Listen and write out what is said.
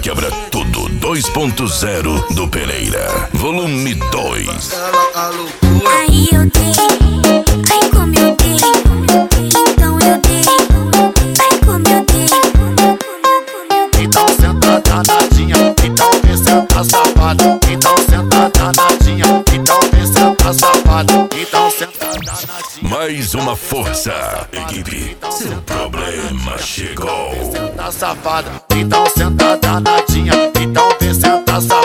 quebra tudo 2.0 do Pereira. Volume 2. Aí eu dei, aí como eu dei, então eu dei, aí como eu dei. Então senta danadinha, então vem senta safada. Então senta danadinha, então vem senta safada. Então senta danadinha. Mais uma força, equipe. Seu problema chegou. Senta safada, então senta danadinha, então vem senta safada.